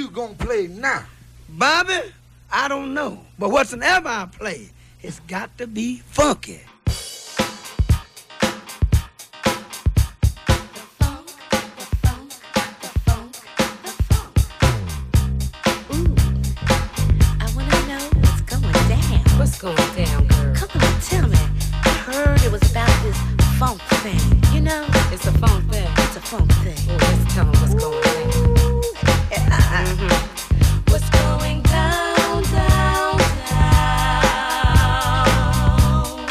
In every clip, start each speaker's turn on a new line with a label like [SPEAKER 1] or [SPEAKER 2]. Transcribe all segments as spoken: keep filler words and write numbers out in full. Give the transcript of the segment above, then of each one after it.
[SPEAKER 1] gonna play now?
[SPEAKER 2] Bobby, I don't know. But whatsoever I play, it's got to be funky.
[SPEAKER 3] What's going down, girl?
[SPEAKER 4] Come on, tell me. I heard it was about this funk thing, you know?
[SPEAKER 3] It's a funk thing.
[SPEAKER 4] It's a funk thing.
[SPEAKER 3] Oh, let's tell them what's going down.
[SPEAKER 4] Yeah.
[SPEAKER 3] Mm-hmm. What's going down, down, down?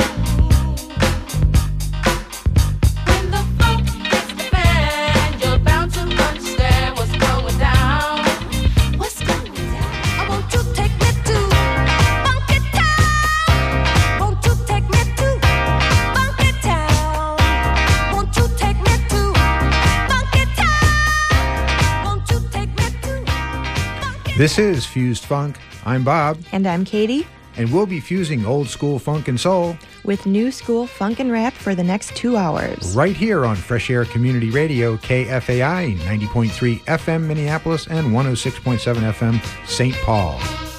[SPEAKER 3] When the funk hits the fan, you're bound to understand what's going down.
[SPEAKER 4] What's going down? I want you to take me to Funky Town. Won't you take me to Funky Town? Won't you take me to Funky Town? Won't you take me to Funky
[SPEAKER 5] This is Fused Funk. I'm Bob,
[SPEAKER 6] And I'm Katie,
[SPEAKER 5] and we'll be fusing old school funk and soul
[SPEAKER 6] with new school funk and rap for the next two hours.
[SPEAKER 5] right here on Fresh Air Community Radio, K F A I, ninety point three F M Minneapolis and one oh six point seven F M Saint Paul.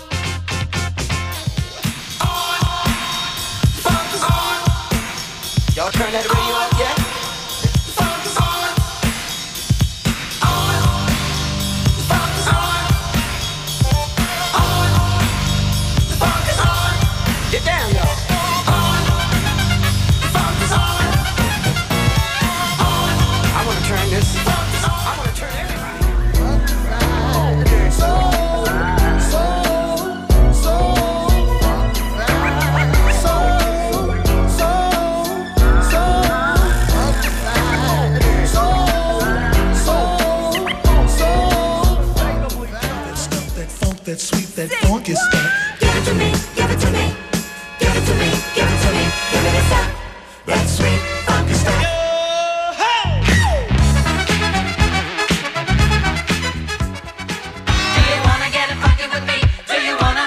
[SPEAKER 2] Y'all turn that radio up yet? Get down, y'all. I want to turn this. I want to turn everybody.
[SPEAKER 7] That sweet, that funky stuff.
[SPEAKER 4] Give it to me, give it to me, give it to me, give it to me, give me the stuff.
[SPEAKER 7] That sweet, funky stuff.
[SPEAKER 4] Do you wanna get funky with me? Do you wanna?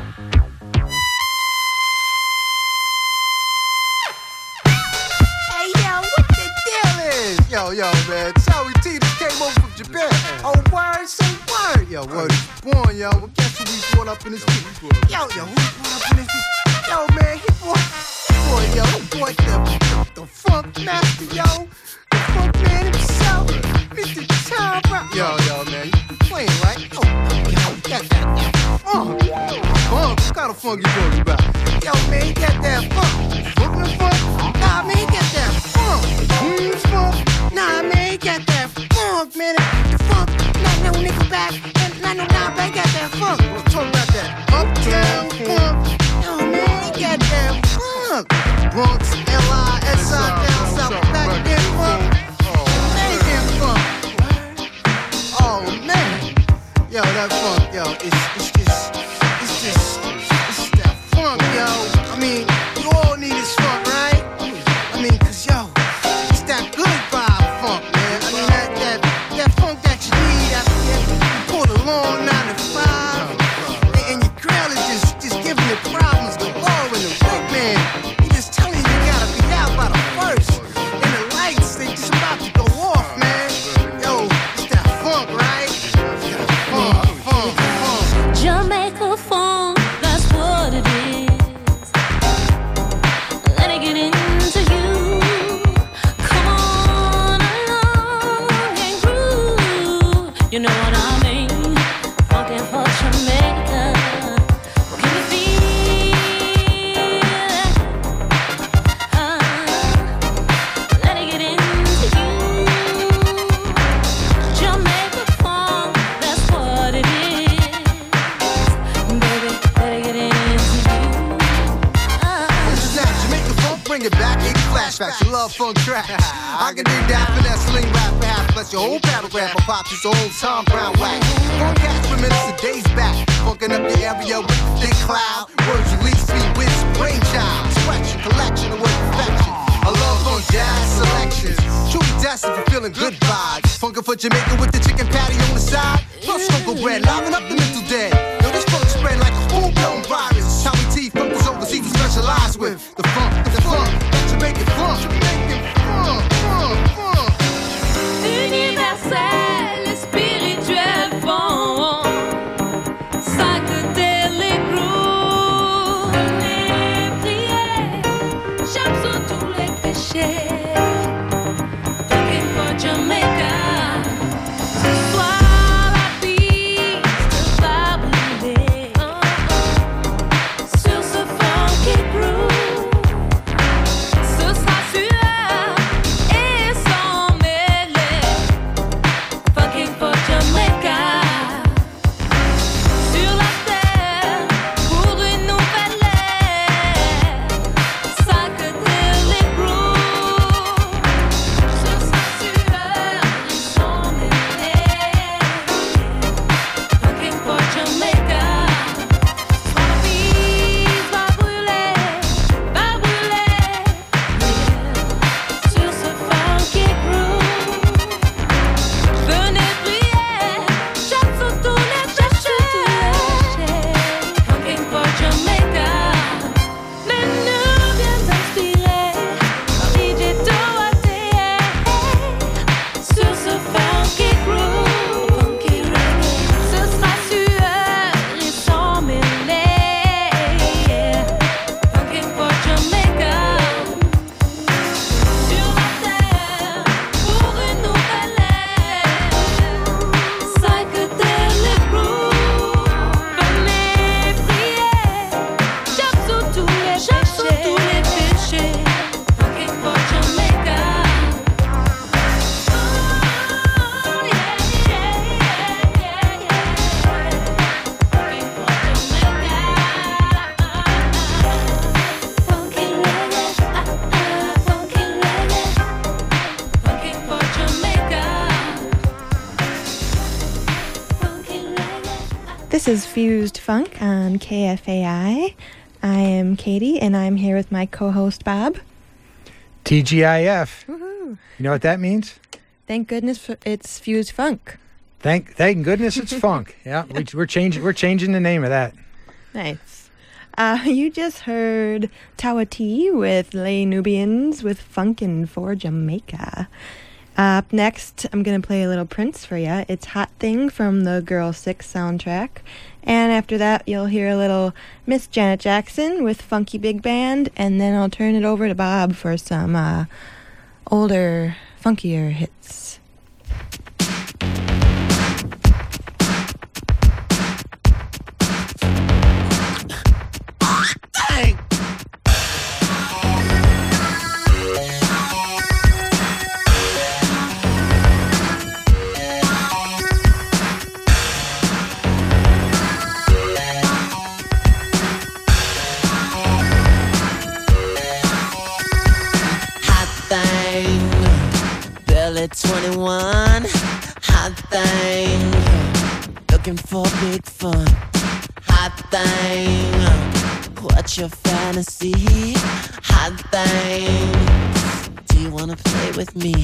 [SPEAKER 1] Hey, yo, what the deal is? Yo, yo, man. Sorry, T just came over from Japan. Oh, word, say word. Yo, word is born, yo. Well, guess who we brought up in this beat? Yo, yo, who we brought up in this beat? Yo, man, he brought, boy, yo, he brought the, the, the funk master, yo. The funk man himself. Mister Tom Brown. Yo, yo, man, you playing, right? Oh, yo, that, that, that funk. Funk? What kind of funk you talking about? Yo, man, he got that funk. Brooklyn funk? Nah, man, he got that funk. Queens funk? Nah, man, he got that funk, man. The funk, not no Nickelback, and not no nah, man, he got that funk. We're talking about that uptown funk. Yo, man, he got that funk. Bronx, L I S I, down south, back then funk. Amazing funk. Oh, man. Yo, that funk, yo, it's, it's just, it's just, it's that funk, yo. I mean, you all need this funk, right? I mean, cause yo, it's that good vibe funk, man. I mean, that, that, that funk that you need after you pull a long nine to five, and, and your girl is just, just giving you problems galore in the whip, man. He just telling you you gotta be out by the first, and the lights, they just about to go off, man. Yo, it's that funk, right? It's that funk, funk, funk.
[SPEAKER 4] Jamaica funk, that's what it is. Let it get into you. Come on along and groove. You know what I mean? Funkin' for Jamaica. Can you feel it? Uh, let it get into you. Jamaica funk, that's what it is. Baby, let it get into you. Uh,
[SPEAKER 1] This is that Jamaica funk, bring it back, eighty flashbacks, you love funk track. I can dig that finesse, sling rap for half, bless your whole paragraph, or pop this old Tom Brown wax. Funk cats reminisce the days back, funkin' up the area with the thick cloud. Words release me with brainchild, selection, collection of word perfection. I love funk jazz selections, truly destined for feeling good vibes. Funkin' for Jamaica with the chicken patty on the side, plus funko bread, liven up the mental dead. Yo, this funk spread like a full-blown virus. How we T funk is overseas, we specialize with the funk, the funk, Jamaican funk, Jamaican funk, funk, funk.
[SPEAKER 4] universel, spirituel funk.
[SPEAKER 6] This is Fused Funk on K F A I. I am Katie, and I'm here with my co-host Bob.
[SPEAKER 5] T G I F.
[SPEAKER 6] Woohoo.
[SPEAKER 5] You know what that means?
[SPEAKER 6] Thank goodness for, it's Fused Funk.
[SPEAKER 5] Thank thank goodness it's funk. Yeah, we, we're changing we're changing the name of that.
[SPEAKER 6] Nice. Uh, you just heard Tawa T with Les Nubians with Funkin' for Jamaica. Uh, up next, I'm going to play a little Prince for you. It's Hot Thing from the Girl Six soundtrack. And after that, you'll hear a little Miss Janet Jackson with Funky Big Band. And then I'll turn it over to Bob for some uh, older, funkier hits.
[SPEAKER 8] twenty-one, hot thing, looking for big fun. Hot thing, what's your fantasy? Hot thing, do you wanna play with me?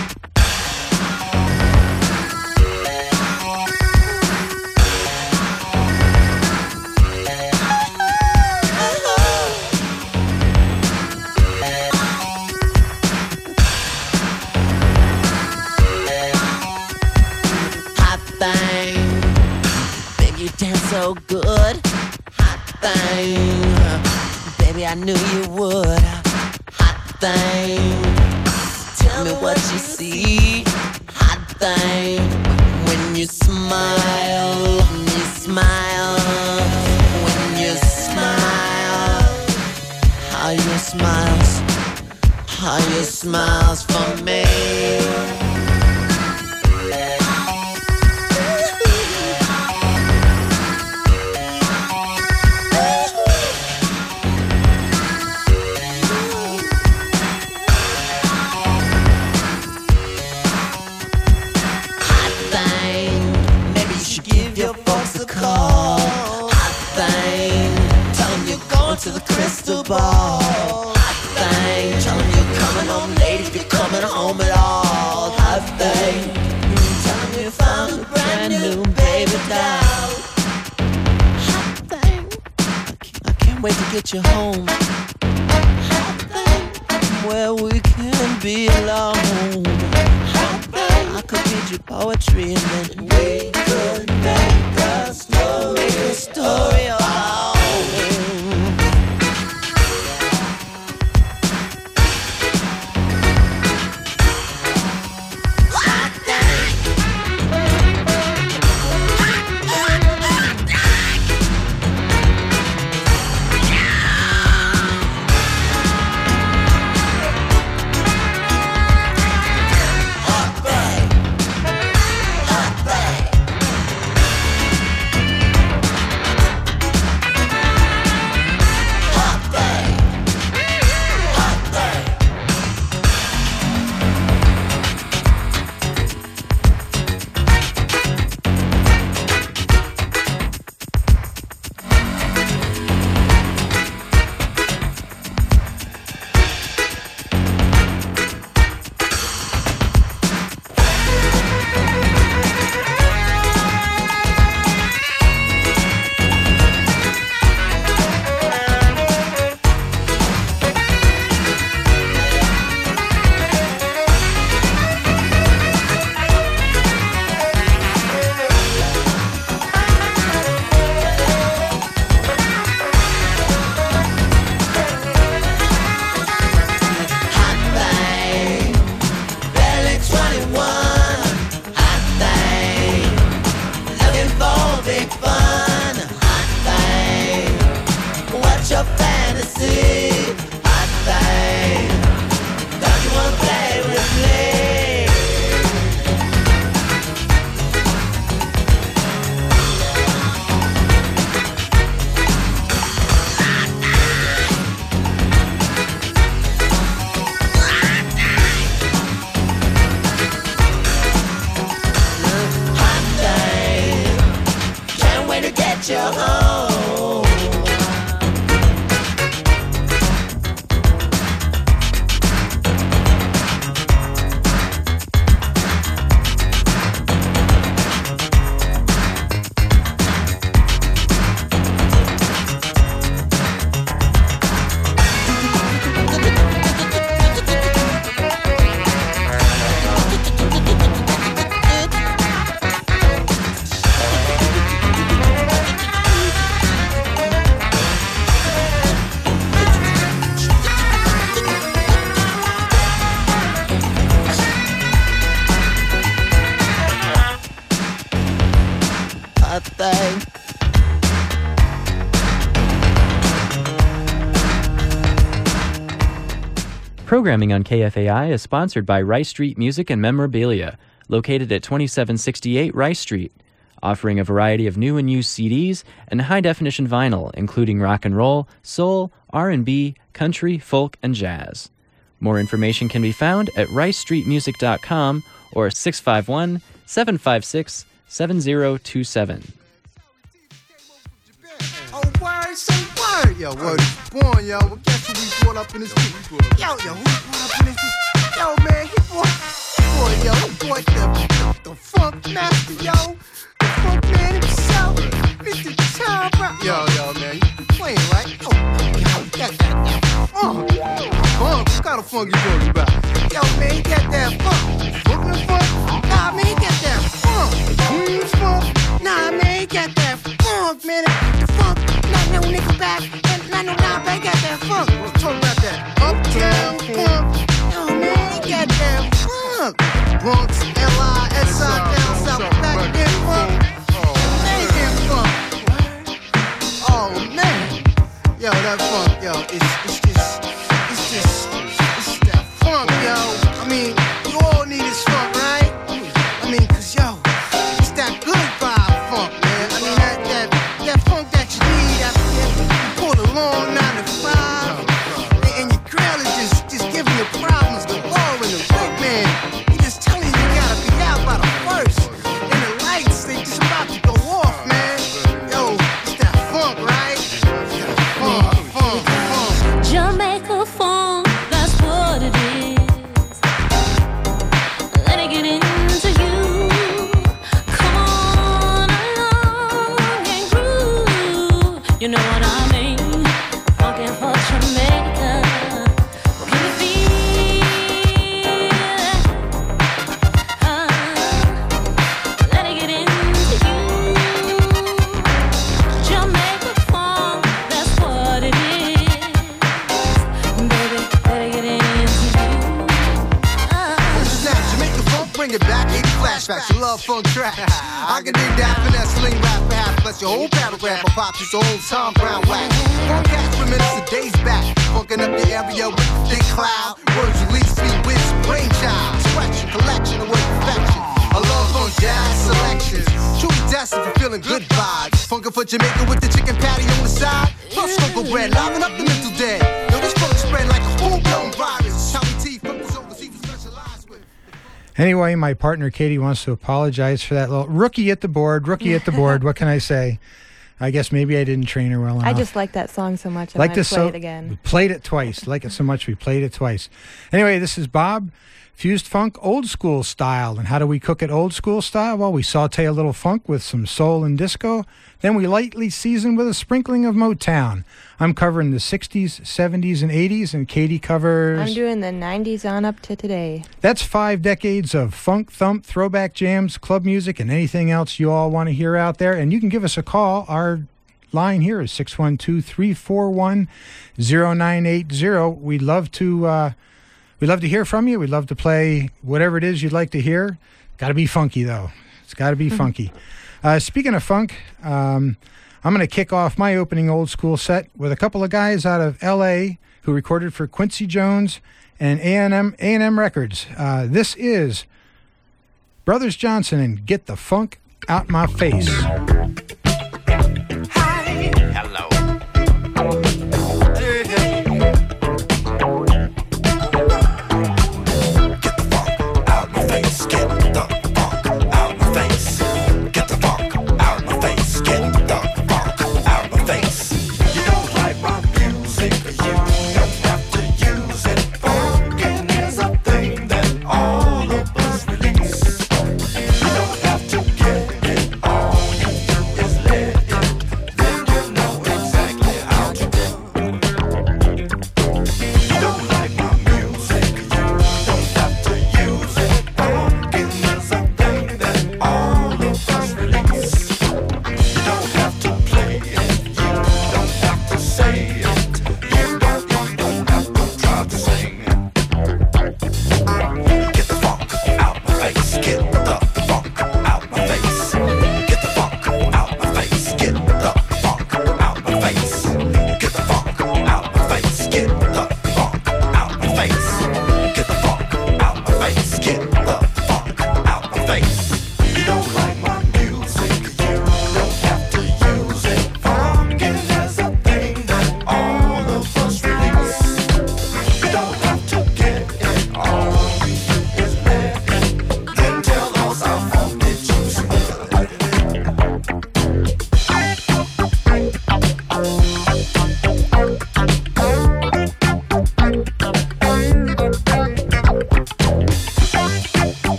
[SPEAKER 8] So good, hot thing, baby, I knew you would. Hot thing, tell me what you see. Hot thing, when you smile, when you smile, when you smile, how you smiles, how you smiles for me. To the crystal ball. Hot thing, tell them you're coming home late if you're coming home at all. Hot thing, tell them you found a brand new baby doll. Hot thing, I can't, I can't wait to get you home. Hot thing, where we can be alone. Hot thing, I could read you poetry and then we could make a story, make a story of our own. get you home. I think
[SPEAKER 9] Programming on K F A I is sponsored by Rice Street Music and Memorabilia, located at twenty-seven sixty-eight Rice Street, offering a variety of new and used C Ds and high-definition vinyl, including rock and roll, soul, R and B, country, folk, and jazz. More information can be found at rice street music dot com or six five one, seven five six, seven zero two seven.
[SPEAKER 1] Oh, word, say word. Yo, word is born, yo. Well, guess who we brought up in this beat? Yo, yo, who we brought up in this beat? Yo, man, he brought, boy, yo, he brought the, the, the funk master, yo. The funk man himself. Mister Tom Brown. Yo, yo, man, you playing, right? Yo, yo, got that, that funk. Funk? What kind of funk you talking about? Yo, man, he got that funk. Brooklyn funk? Nah, man, he got that funk. Queens funk? Nah, man, he got that funk, man. The funk, not no nigga back, and not no nah, but he got that funk. We're talking about that uptown funk. Yo, man, he got that funk. Bronx, L I S I, down south, back then funk. Jamaican funk. Oh, man. Yo, that funk, yo, it's, it's just, it's just, it's that funk, yo. I mean, you all need this funk, right? I mean, cause, yo, it's that good vibe funk, man. I mean, that, that, that funk that you need after you pull the long nine to five, and, and your girl is just, just giving you problems galore in the week, man. He just telling you you gotta be out by the first, and the lights, they just about to go off, man. Yo, it's that funk, right? It's that funk, funk, funk.
[SPEAKER 4] Jamaica funk, that's what it is. Let it get into you. Come on along and groove. You know what I mean? Funkin' for Jamaica. Can you feel it? Uh, let it get into you. Jamaica funk, that's what it is. Baby, let it get into you. Uh,
[SPEAKER 1] This is that Jamaica funk, bring it back, eighty flashbacks, you love funk tracks. I can dig that finesse, sling rap for half, bless your whole paragraph, or pop this old Tom Brown wax. Funk cats reminisce of days back, funking up the area with a thick cloud. Words release me with brainchild, scratching collection of word perfection. I love funk jazz selections, truly destined for feeling good vibes. Funkin' for Jamaica with the chicken patty on the side, plus funko bread, liven up the mental dead. Yo, this funk spread like a full-blown virus. Tommy T, funk was overseas, we specialize with.
[SPEAKER 5] Anyway, my partner Katie wants to apologize for that little rookie at the board. Rookie at the board. What can I say? I guess maybe I didn't train her well enough.
[SPEAKER 6] I just like that song so much. I
[SPEAKER 5] like
[SPEAKER 6] want to
[SPEAKER 5] this
[SPEAKER 6] play
[SPEAKER 5] so
[SPEAKER 6] it again.
[SPEAKER 5] we played it twice. Like it so much we played it twice. Anyway, this is Bob. Fused funk old school style. And how do we cook it old school style? Well, we saute a little funk with some soul and disco. Then we lightly season with a sprinkling of Motown. I'm covering the sixties, seventies, and eighties, and Katie covers...
[SPEAKER 6] I'm doing the nineties on up to today.
[SPEAKER 5] That's five decades of funk, thump, throwback jams, club music, and anything else you all want to hear out there. And you can give us a call. Our line here is six one two, three four one, zero nine eight zero. We'd love to... Uh, We'd love to hear from you. We'd love to play whatever it is you'd like to hear. Got to be funky, though. It's got to be funky. Uh, speaking of funk, um, I'm going to kick off my opening old school set with a couple of guys out of L A who recorded for Quincy Jones and A and M, A and M Records. Uh, this is Brothers Johnson and Get the Funk Out My Face.
[SPEAKER 7] Hi. Hello. Get the funk out my face. Get the funk out my face. Get the funk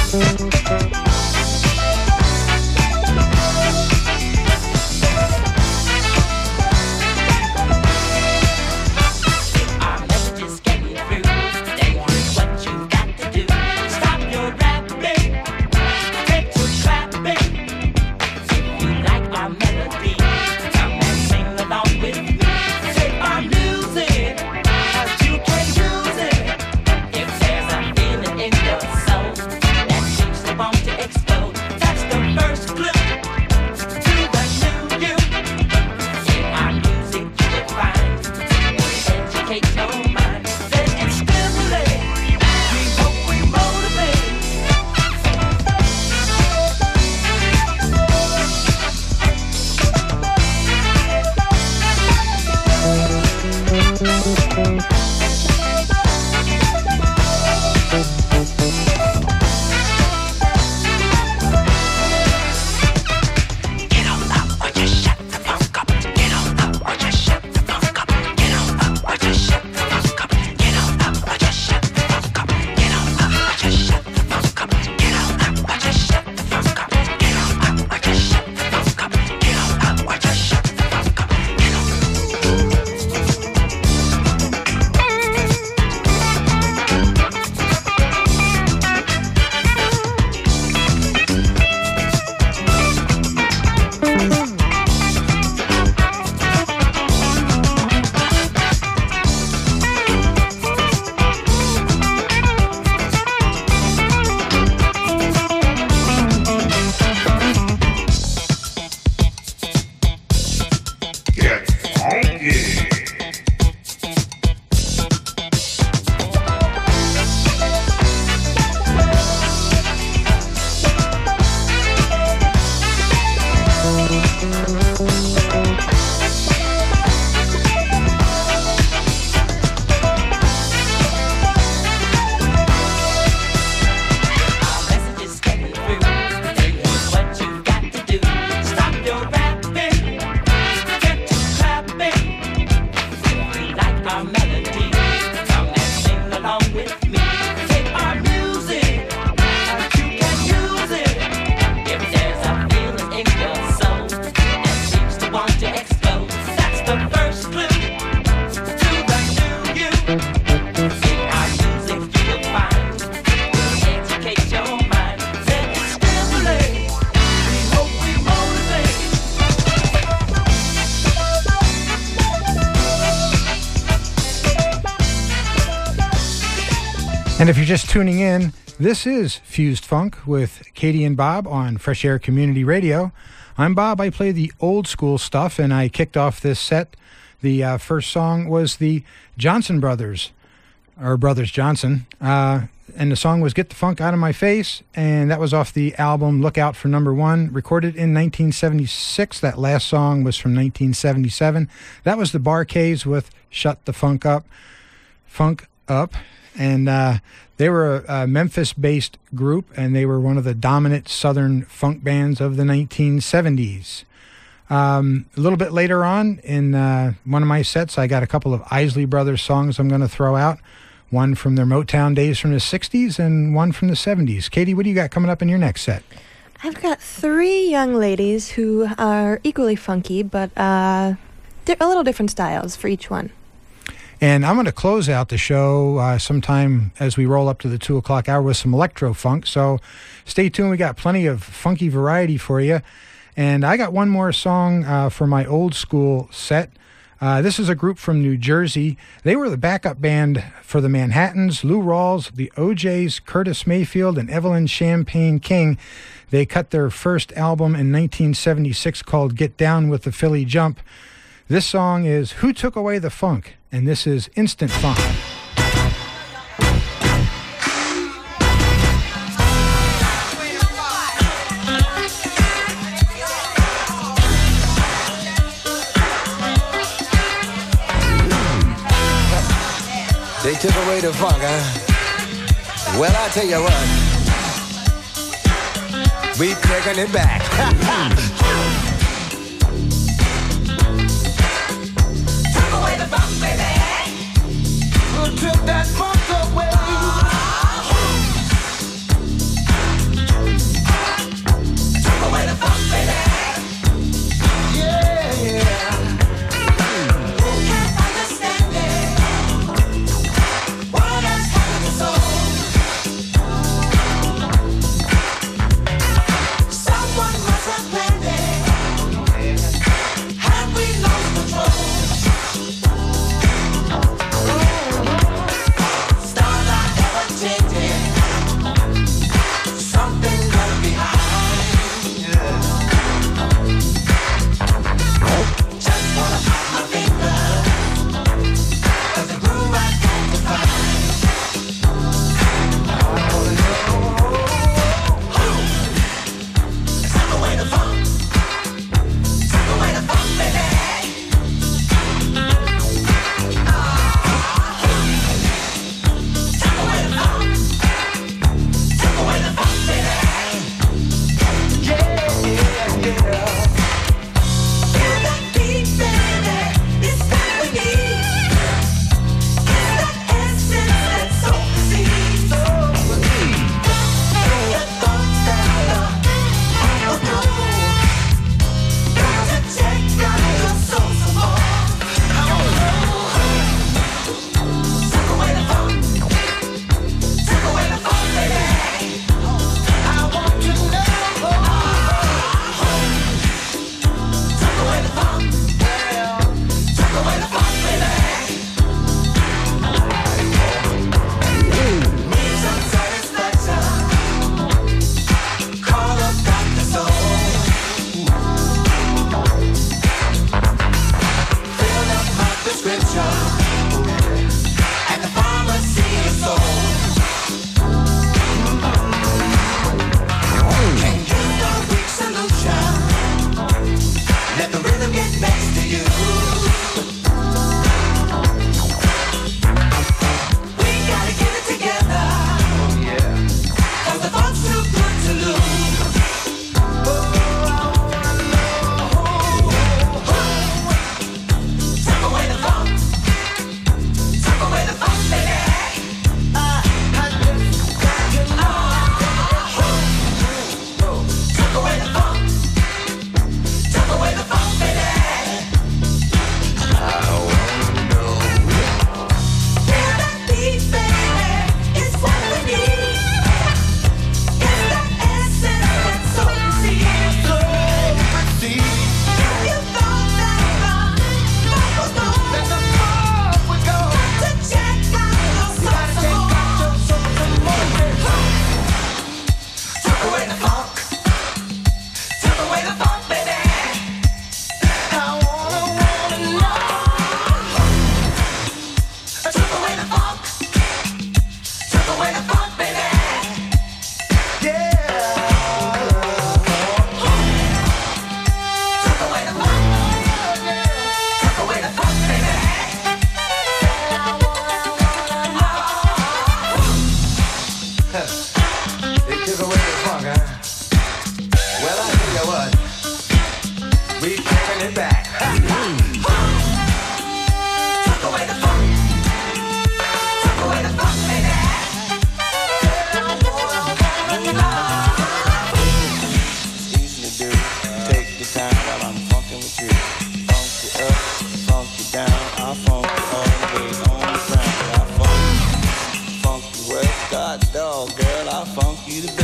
[SPEAKER 5] And if you're just tuning in, this is Fused Funk with Katie and Bob on Fresh Air Community Radio. I'm Bob. I play the old school stuff, and I kicked off this set. The uh, first song was the Johnson Brothers, or Brothers Johnson, uh, and the song was Get the Funk Out of My Face, and that was off the album Look Out for Number One, recorded in nineteen seventy-six. That last song was from nineteen seventy-seven. That was the Bar-Kays with Shut the Funk Up, Funk Up. And uh, they were a, a Memphis-based group, and they were one of the dominant southern funk bands of the nineteen seventies. Um, a little bit later on in uh, one of my sets, I got a couple of Isley Brothers songs I'm going to throw out. One from their Motown days from the sixties and one from the seventies. Katie, what do you got coming up in your next set?
[SPEAKER 6] I've got three young ladies who are equally funky, but uh, di- a little different styles for each one.
[SPEAKER 5] And I'm going to close out the show uh, sometime as we roll up to the two o'clock hour with some electro funk. So stay tuned. We got plenty of funky variety for you. And I got one more song uh, for my old school set. Uh, this is a group from New Jersey. They were the backup band for the Manhattans, Lou Rawls, the O Js, Curtis Mayfield, and Evelyn Champagne King. They cut their first album in nineteen seventy-six called Get Down with the Philly Jump. This song is Who Took Away the Funk? And this is Instant Funk.
[SPEAKER 10] They took away the funk, huh? Well, I tell you what, we taking it back. Took away the funk, baby. Who took that funk away?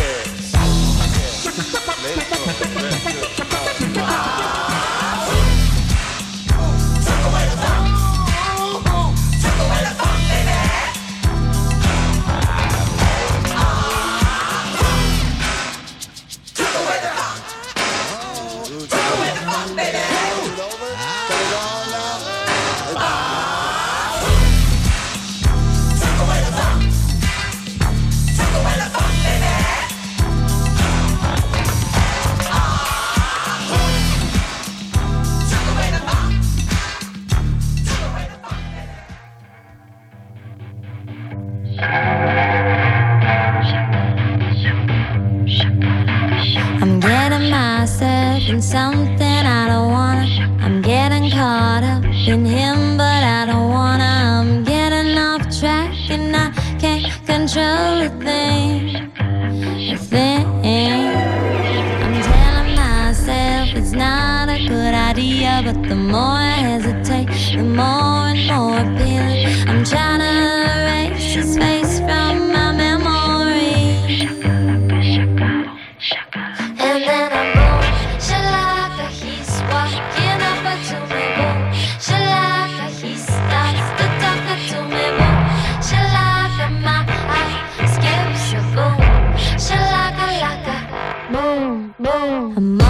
[SPEAKER 11] I'm getting myself in something I don't wanna. I'm getting caught up in him, but I don't wanna. I'm getting off track and I can't control a thing, a thing. I'm telling myself it's not a good idea, but the more I hesitate, the more and more appealing. I'm trying to erase his face from my memory. And then I'm boom, shalaka, he's walking up to me, boom, shalaka, he starts to talk to me, boom, shalaka, my eye skips a boom, shalaka, laka, boom, boom.